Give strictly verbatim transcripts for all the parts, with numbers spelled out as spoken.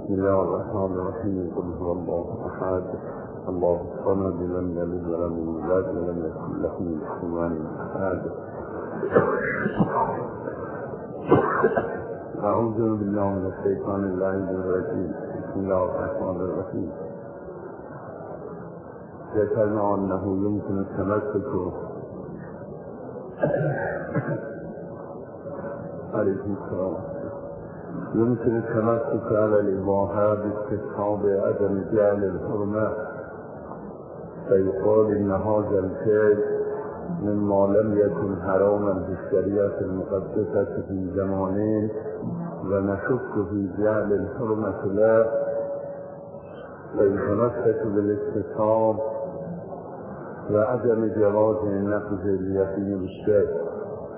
بسم الله الرحمن الرحيم. قل هو الله أحد الله الصمد لم يلد ولم يولد ولم يكن له كفوا أحد. أعوذ بالله من الشيطان اللعين الرجيم. بسم الله الرحمن الرحيم. ذكرنا أنه يمكن التمسك عليكم السلام يمكن التمسك على الإباحة باستصحاب عدم جعل الحرمة، فيقال إن هذا الفعل مما لم يكن حراما في الشريعة المقدسة في زمانين ونشك في جعل الحرمة له، فيتمسك بالاستصحاب وعدم جواز النقض اليقين بالشيء،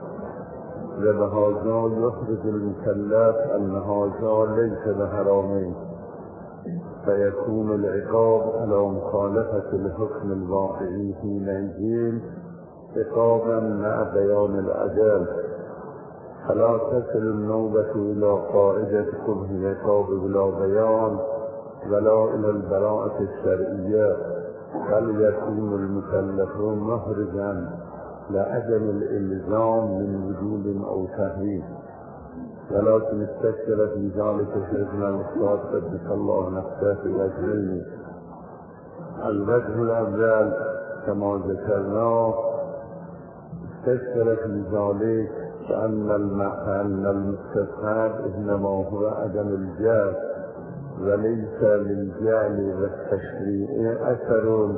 وبهذا يخرج المكلف أن هذا ليس بحرامين، فيكون العقاب على مخالفة الحكم الواقعي حينئذ عقابا مع بيان الأجل، فلا تصل النوبة إلى قاعدة قبح العقاب بلا بيان ولا إلى البراءة الشرعية، بل يكون المكلف محرزا لعدم الإلزام من وجود أو تحريم. ولكن استشكل في ذلك شيخنا الأستاذ قدس الله نفسه في وجهين. الوجه الأول كما ذكرنا استشكل في ذلك بأن أن المستصحب إنما هو عدم الجهل، وليس للجهل والتشريع أثر،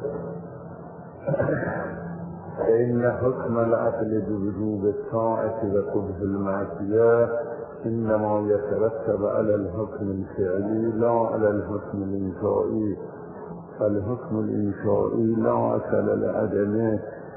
فإن حكم العقل بوجوب الطاعة وقبح المعصية إنما يترتب على الحكم الفعلي لا على الحكم الإنشائي، فالحكم الإنشائي لا أصل لعدمه،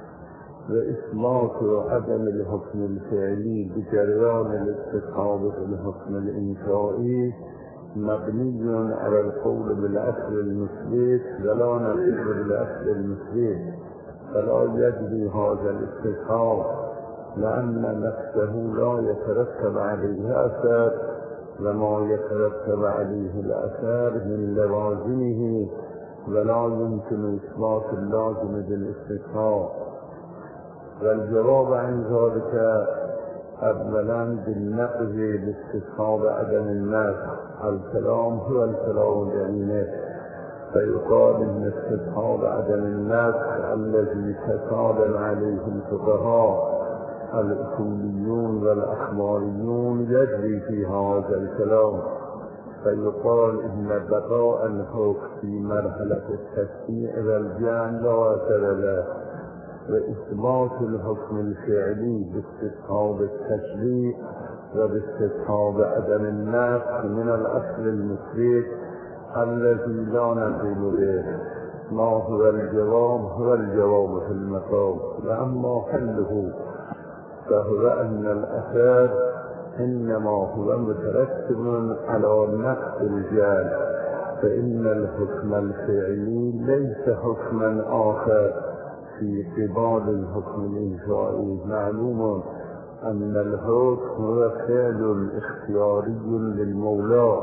وإثبات عدم الحكم الفعلي بجريان الاستصحاب في الحكم الإنشائي مبني على القول بالأصل المثبت ولا نقول بالأصل المثبت، فلا يجري هذا الاستصحاب لأن نفسه لا يترتب عليه أثر، وما يترتب عليه الأثر من لوازمه، ولا يمكن إثبات اللازم بالاستصحاب. والجواب عن ذلك أولا بالنقض لاستصحاب عدم النفس. الكلام هو الكلام بعينه، فيقال إن استصحاب عدم النفس الذي تسالم عليه الفقهاء الأصوليون والأخباريون يجري في هذا الكلام، فيقال إن بقاء الحكم في مرحلة التشريع والجعل لا أثر له، وإثبات الحكم الفعلي باستصحاب التشريع وباستصحاب عدم النفس من الأصل المثبت الذي لا نقول به ما هو الجواب هو الجواب في المقام. وأما حله فهو أن الأثر إنما هو مترتب على نقص الجهل، فإن الحكم الفعلي ليس حكما آخر في قبال الحكم الإنشائي. معلوم أن الحكم هو فعل اختياري للمولى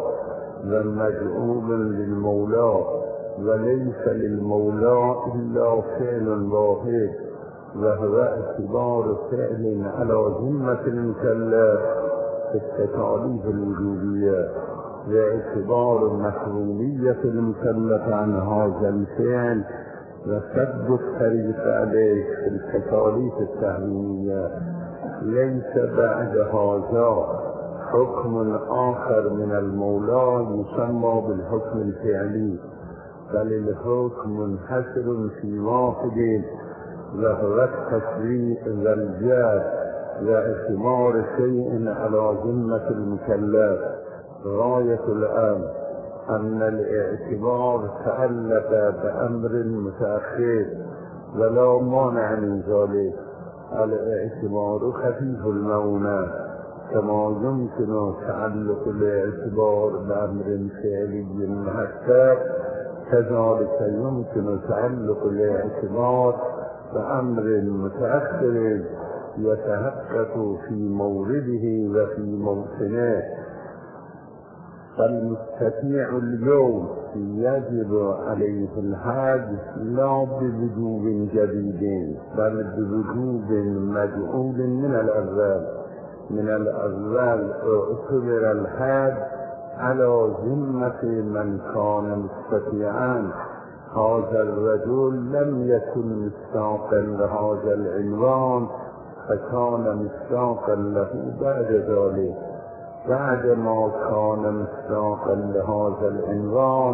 ومجعول للمولى، وليس للمولى إلا فعل واحد، وهو اعتبار فعل على ذمة المكلف في التكاليف الوجوبية، واعتبار محرومية المكلف عن هذا الفعل وسد الطريق عليه في التكاليف التحريمية. ليس بعد هذا حكم آخر من المولى يسمى بالحكم الفعلي، بل الحكم منحصر في واحد وهو التشريع والجهل واعتبار شيء على ذمة المكلف. غاية الأمر أن الاعتبار تعلق بأمر متأخر ولا مانع من ذلك. الاعتبار خفيف المونى، كما يمكن تعلق الاعتبار بأمر فعلي محتاج، كذلك يمكن تعلق الاعتبار بأمر متأخر يتحقق في مورده وفي موطنه. فالمستطيع اليوم يجب عليه الحج لا بوجوب جديد بل بوجوب مجعول من الأول. من الأول اعتبر الحج على ذمة من كان مستطيعا. هذا الرجل لم يكن مستحقا لهذا العنوان فكان مستحقا له بعد ذلك. بعد ما كان مستحقا لهذا العنوان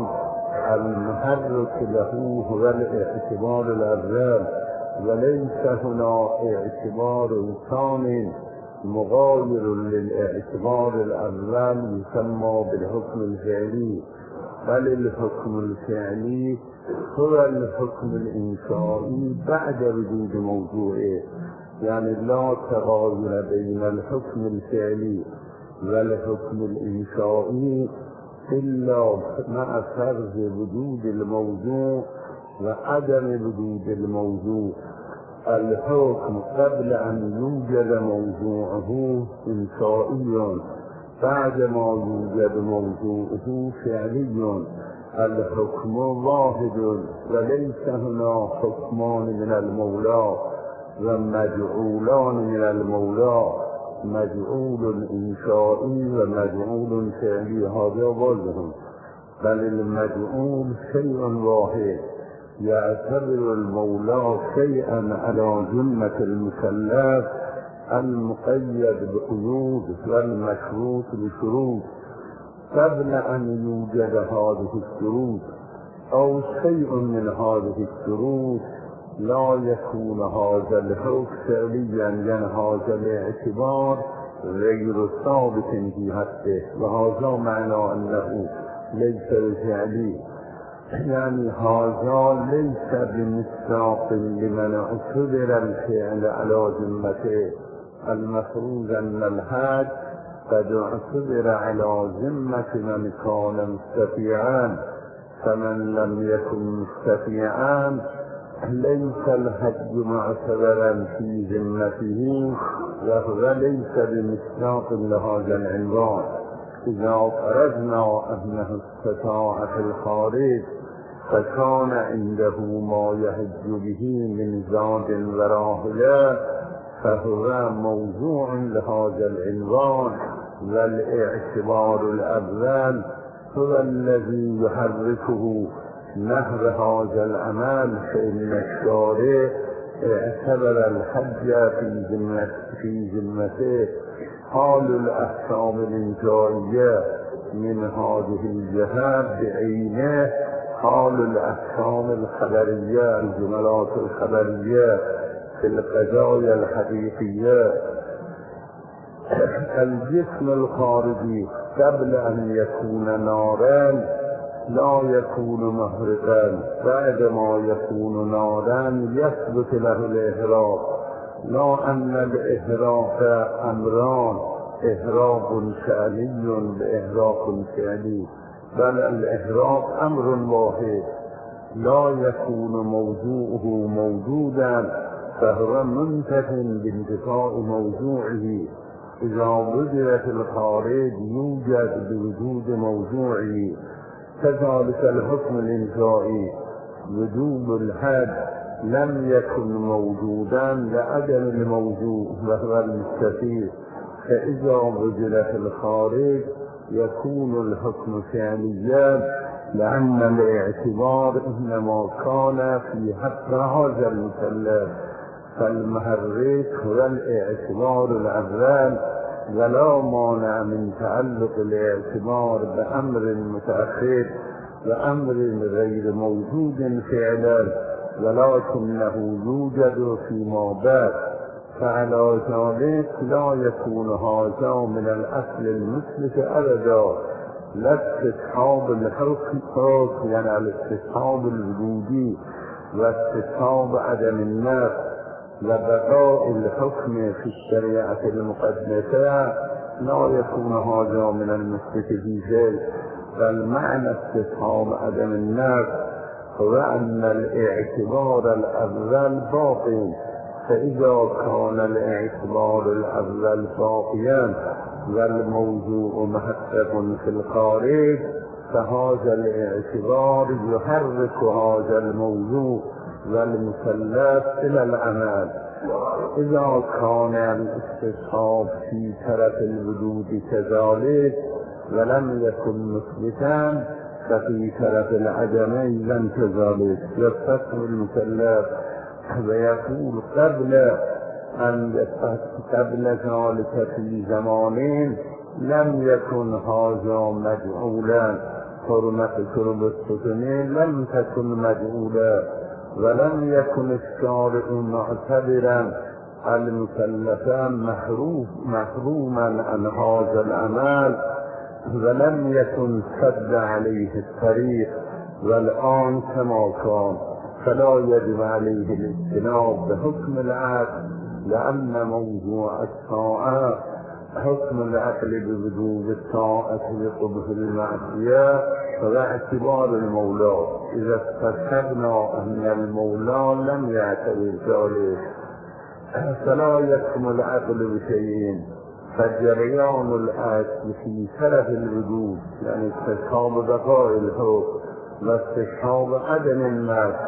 المحرك له هو الاعتبار الأول، وليس هنا اعتبار ثاني مغاير للاعتبار الأول يسمى بالحكم الفعلي، بل الحكم الفعلي هو الحكم الإنشائي بعد وجود موضوعه. يعني لا تغاير بين الحكم الفعلي والحكم الإنشائي إلا مع فرض وجود الموضوع وعدم وجود الموضوع. الحكم قبل أن يوجد موضوعه إنشائي، بعد ما يوجد موضوعه فعلي. الحكم واحد وليس هنا حكمان من المولى ومجعولان من المولى، مجعول إنشائي ومجعول فعلي، هذا واضح. بل المجعول شيء واحد يعتبر المولى شيئا على ذمة المكلف المقيد بقيود والمشروط بشروط قبل أن يوجد هذه الشروط أو شيء من هذه الشروط لا يكون هذا الحكم فعليا، يعني هذا الاعتبار غير ثابت في حقه، وهذا معنى أنه ليس بفعلي. يعني هذا ليس بمصداق لمن اعتبر الفعل على ذمته. المفروض أن الحج قد اعتبر على ذمة من كان مستطيعا، فمن لم يكن مستطيعا ليس الحج معتبرا في ذمته، وهو ليس بمصداق لهذا العنوان. إذا فرضنا أنه استطاع في الخارج فكان عنده ما يحج به من زاد وراحلة فهو موضوع لهذا العنوان، والاعتبار الأول هو الذي يحركه نحو هذا العمل. فإن الشارع اعتبر الحج في ذمته في ذمته حال الأحكام الإنشائية من هذه الجهات بعينه، حال الأحكام الخبرية الجملات الخبرية في القضايا الحقيقية. الجسم الخارجي قبل أن يكون نارا لا يكون محرقا، بعد ما يكون نارا يثبت له الإحراق. لا أن الإحراق أمران، إحراق فعلي وإحراق فعلي، بل الإحراق أمر واحد لا يكون موضوعه موجودا فهو منتف بانتفاء موضوعه. إذا وجد في الخارج يوجد بوجود موضوعه. كذلك الحكم الإنشائي وجوب الحج لم يكن موجودا لعدم الموضوع وهو المستفيد، فإذا وجد في الخارج يكون الحكم فعليا، لأن الاعتبار إنما كان في حق هذا المكلف. فالمحرك هو الاعتبار الأول، ولا مانع من تعلق الاعتبار بأمر متأخر وأمر غير موجود فعلا، ولكنه يوجد فيما بعد. فعلى ذلك لا يكون هذا من الأصل المثبت أبدا، لا استصحاب الحكم يعني الاستصحاب الوجودي واستصحاب عدم النفس وبقاء الحكم في الشريعة المقدسة لا يكون هذا من المثبت في ذلك. بل معنى استصحاب عدم النفس هو أن الاعتبار الأول باقي، فإذا كان الاعتبار الأول باقيا والموضوع محقق في الخارج، فهذا الاعتبار يحرك هذا الموضوع والمسلف إلى العمل. إذا كان الاستصحاب في طرف الوجود كذلك ولم يكن مثبتا، ففي طرف العدم لم كذلك. يفتح المسلف ويقول قبل أن قبل ذلك في زمانين لم يكن هذا مجعولا، حرمة شرب السكنين لم تكن مجعولا، ولم يكن الشارع معتبرا المكلفان محروما عن هذا العمل، ولم يكن سد عليه الطريق. والآن كما كان فلا يجب عليه الاجتناب بحكم العقل، لأن موضوع الطاعة حكم العقل بوجوب الطاعة بقبح المعصية فباعتبار المولى. إذا استشهدنا أن المولى لم يعتبر ذلك فلا يحكم العقل بشيء، فجريان الأصل في طرف الوجود يعني استصحاب بقاء الحكم واستشهاد عدم النفس.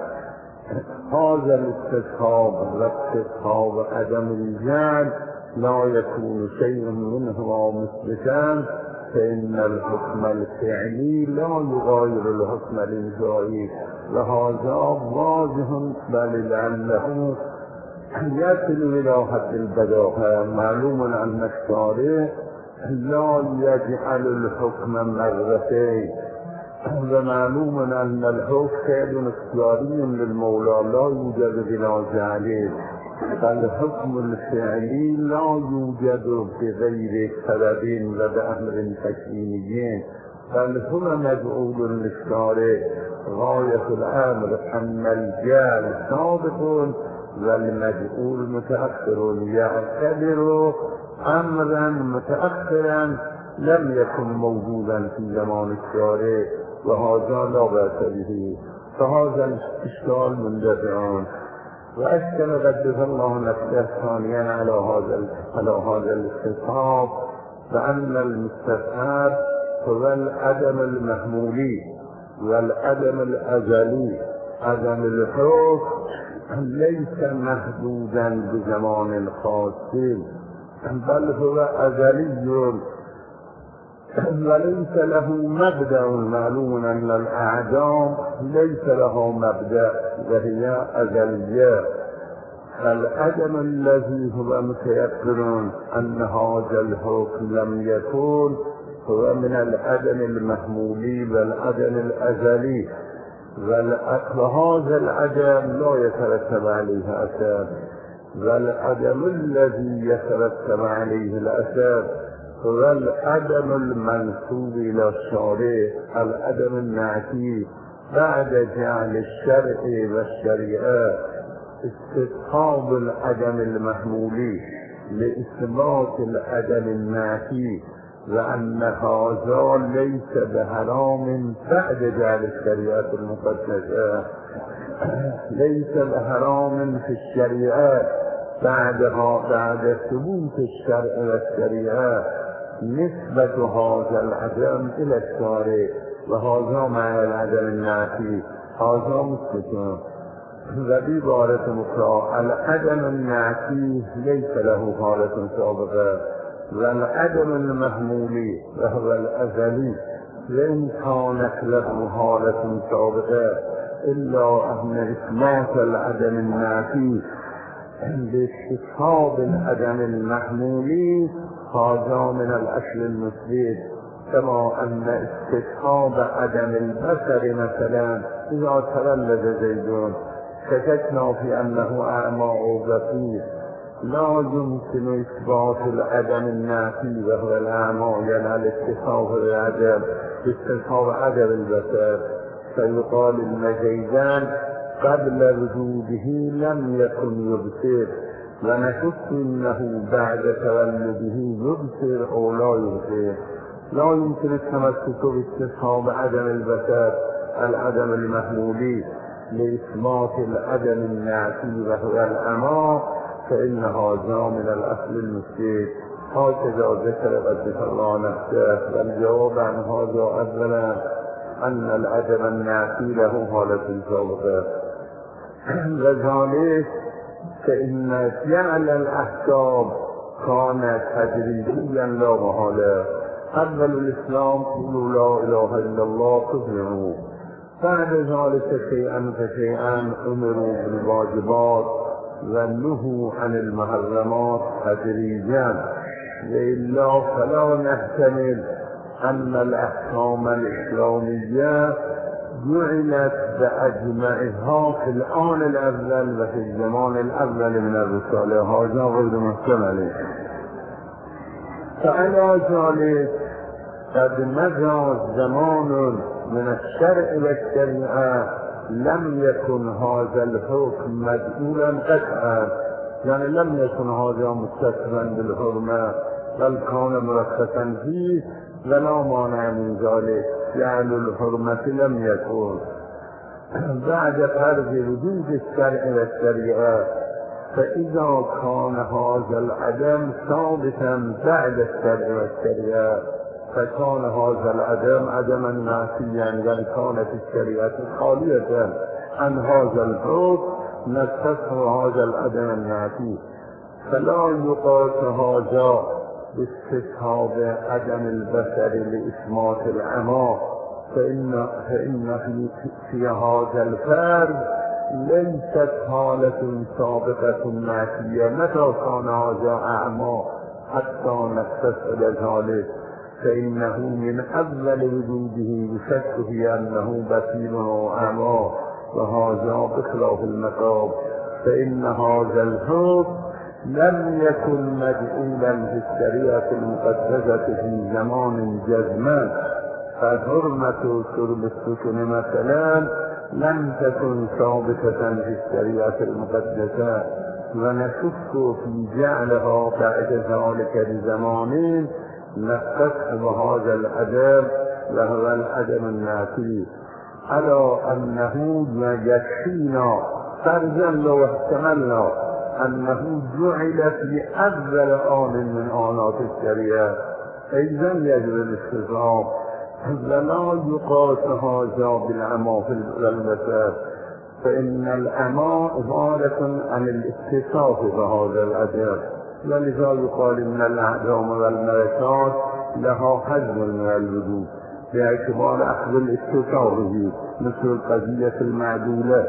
هذا الاستصحاب واستصحاب عدم الجعل لا يكون شيء منهما مثبتا، فإن الحكم الفعلي لا يغير الحكم الإنشائي، وهذا واضح بل لعله يصل إلى حد البداهة. معلوم أن الشارع لا يجعل الحكم مرتين، ومعلوم أن الحكم فعل اختياري للمولى لا يوجد بلا جعله، فالحكم الفعلي لا يوجد بغير سبب وبأمر تكويني، بل هو مجعول للشارع. غاية الأمر أن الجعل سابق والمجعول متأخر، يعتبر أمرا متأخرا لم يكن موجودا في زمان الشارع، وهذا لا بأس به. فهذا الاشكال مندفع. وأشكل قدس الله نفسه ثانيا على هذا على هذا الاستصحاب بأن المستفعل هو العدم المحمولي والعدم الأزلي. عدم الحكم ليس محدودا بزمان خاص، بل هو أزلي وليس له مبدأ. معلوم أن الأعدام ليس له مبدأ وهي أزلية. العدم الذي هو متيقن أن هذا الحكم لم يكن هو من العدم المحمولي والعدم الأزلي، وهذا العدم لا يترتب عليه أثر، والعدم الذي يترتب عليه الأثر هو العدم المنسوب إلى الشارع، العدم النعتي بعد جعل الشرع والشريعة. استصحاب العدم المحمولي لإثبات العدم النعتي، وأن هذا ليس بحرام بعد جعل الشريعة المقدسة، ليس بحرام في الشريعة بعدها بعد ثبوت الشرع والشريعة نسبة هذا العدم إلى الشارع، وهذا مع العدم النافي هذا مثبت. وبعبارة أخرى العدم النافي ليس له حالة سابقة، والعدم المحمولي وهو الأزلي لن كانت له حالة سابقة، إلا أن إثبات العدم النافي باستصحاب العدم المحمولي هذا من الأصل المثبت، كما أن استصحاب عدم البصر مثلا إذا تولد زيد شككنا في أنه أعمى أو بصير، لا يمكن إثبات العدم النافي وهو الأعمى يعني الاستصحاب العدم باستصحاب عدم البصر، فيقال إن زيدان قبل وجوده لم يكن يبصر، ونشك انه بعد تولده يبصر او لا يبصر. لا يمكن التمسك باستصحاب عدم البصر العدم المحمولي لاثبات العدم النعتي وهو العمى، فان هذا من الاصل المثبت. هكذا ذكر قدس الله نفسه. والجواب عن هذا أولا أن العدم النافي له حالة سابقة، وذلك فإن فعل الأحكام كان تدريجيا لا محالة. أول الإسلام قولوا لا إله إلا الله تفلحوا، بعد ذلك شيئا فشيئا أمروا بالواجبات ونهوا عن المحرمات تدريجا، وإلا فلا نحتمل أن الأحكام الإسلامية جعلت بأجمعها في الآن الأول وفي الزمان الأول من الرسالة، هذا غير محتمل. فعلى ذلك قد مضى زمان من الشرع والشريعة لم يكن هذا الحكم مجعولا قطعا، يعني لم يكن هذا متصفا بالحرمة بل كان مرخصا فيه ولا مانع من ذلك، يعني الحرمة لم يكن. بعد فرض وجود الشرع والشريعة فإذا كان هذا العدم ثابتا بعد الشرع والشريعة فكان هذا العدم عدما نافيا، يعني كانت الشريعة خالية عن هذا الحكم نفسه هذا العدم النافي، فلا يقاس هذا باستصحاب عدم البشر لإثبات العمى، فإن فإن في, في هذا الفرد ليست حالة سابقة نافية. متى كان هذا أعمى حتى نتصل ذلك فإنه من أول وجوده يشك في أنه بصير وأعمى، وهذا بخلاف المقام، فإن هذا الحكم لم يكن مجعولا في الشريعة المقدسة في زمان جزما، فحرمة شرب السكن مثلا لم تكن ثابتة في الشريعة المقدسة، ونشك في جعلها بعد ذلك بزمان نستصحب هذا العدم وهو العدم النافي، على أنه يكفينا فرضا لو احتملنا أنه جعل في أول آن من آنات الشريعة أيضا يجب الاستثناء، ولا يقاس هذا بالعمى في البشر، فإن العمى عبارة عن الاتصاف بهذا العدم، ولذا يقال إن الأعدام والملكات لها حجم من الوجود باعتبار أخذ الاتصاف به، مثل القضية المعدولة.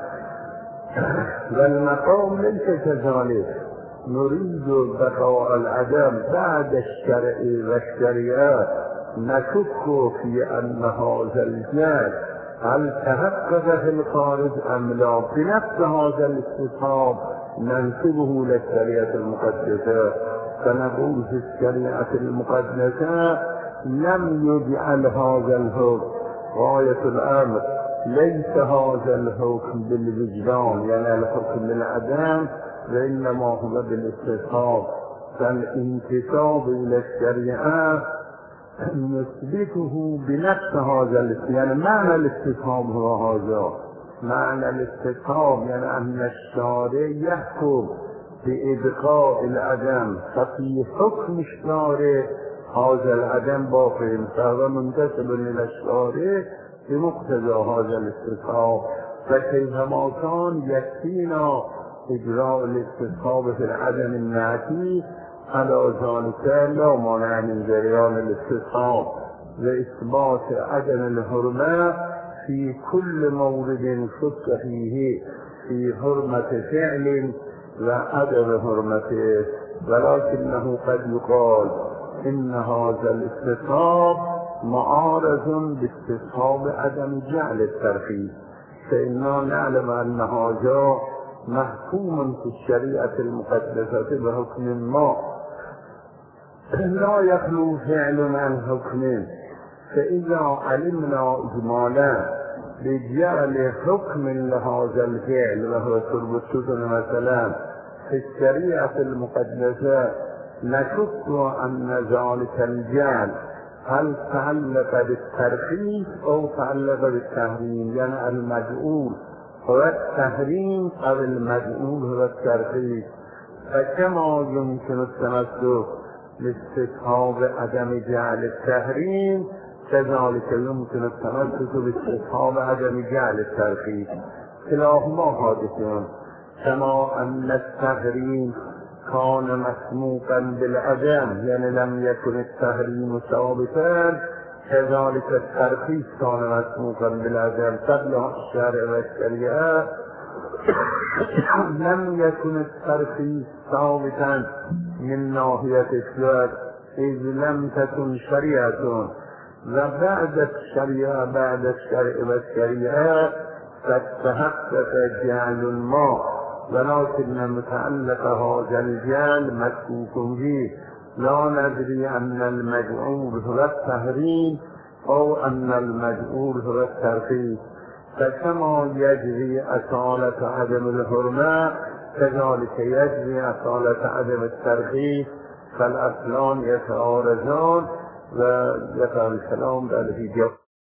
والمقام ليس كذلك، نريد بقاء العدم بعد الشرع والشريعة، نشك في أن هذا الجهل هل تحقق في الخارج أم لا، بنفس هذا الاتصاب ننسبه للشريعة المقدسة، فنقول في الشريعة المقدسة لم يجعل هذا الحكم غاية الأمر، ليس هذا الحكم بالوجدان يعني الحكم بالعدم، وإنما هو بالاستصحاب، فالانتساب إلى الشريعة نثبته بنفس هذا الاستصحاب، يعني معنى الاستصحاب هو هذا، معنى الاستصحاب يعني أن الشارع يحكم بإبقاء العدم، ففي حكم الشارع هذا العدم باقي، فهو منتسب إلى الشارع بمقتضى هذا الاستصحاب، فكيفما كان يكفينا إجراء الاستصحاب في العدم النافي على ذلك لا مانع من جريان الاستصحاب وإثبات عدم الحرمة في كل مورد شك فيه في حرمة فعل وعدم حرمته، ولكنه قد يقال إن هذا الاستصحاب معارض باستصحاب عدم جعل الترخيص، فإننا نعلم أن هذا محكوم في الشريعة المقدسة بحكم ما لا يخلو فعل عن حكم، فإذا علمنا إجمالا بجعل حكم لهذا الفعل وهو شرب السكن مثلا في الشريعة المقدسة نشك أن ذلك الجعل هل تعلق بالترخيص أو تعلق بالتحريم، يعني المجعول هو التحريم أو المجعول هو الترخيص، فكما يمكن التمسك لاستفهام عدم جعل التحریم كذلك يمكن التمسك باستفهام عدم جعل الترخيص كلاهما حادثون كما أن التحريم كان مسموقا بالعدم يعني لم يكن التحريم ثابتا كذلك الترخيص كان مسموقا بالعدم قبل الشرع والشريعة لم يكن الترخيص ثابتا من ناحية الشرع إذ لم تكن شريعة وبعد الشريعة بعد الشرع والشريعة قد تحقق جعل الماء ولكن متعلق هذا الجعل مشكوك فيه لا ندري أن المجعول هو التحريم أو أن المجعول هو الترخيص فكما يجري أصالة عدم الحرمة كذلك يجري أصالة عدم الترخيص فالأصلان يتعارضان وذكر الكلام بل في جواب